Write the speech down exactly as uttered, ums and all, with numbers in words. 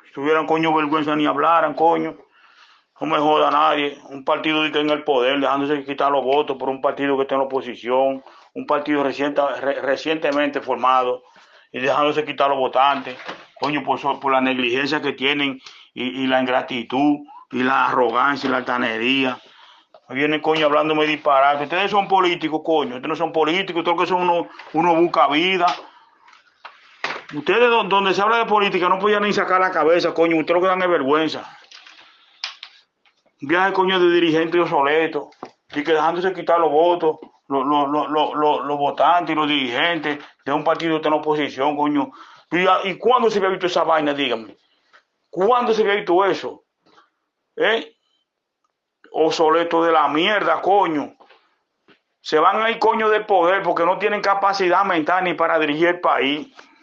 Si tuvieran, coño, vergüenza ni hablaran, coño. No me joda a nadie. Un partido que en el poder, dejándose quitar los votos por un partido que está en la oposición, un partido reciente, re, recientemente formado y dejándose quitar los votantes, coño, por, por la negligencia que tienen y, y la ingratitud y la arrogancia y la altanería. Vienen, coño, hablándome disparate. Ustedes son políticos, coño. Ustedes no son políticos, ustedes que son unos uno busca vida. Ustedes, donde se habla de política, no podían ni sacar la cabeza, coño. Ustedes lo que dan es vergüenza. Un viaje, coño, de dirigente obsoleto. Y que dejándose quitar los votos, los, los, los, los, los votantes y los dirigentes de un partido que está en oposición, coño. ¿Y, y cuándo se había visto esa vaina? Dígame. ¿Cuándo se había visto eso? ¿Eh? Obsoleto de la mierda, coño. Se van ahí, coño, del poder porque no tienen capacidad mental ni para dirigir el país.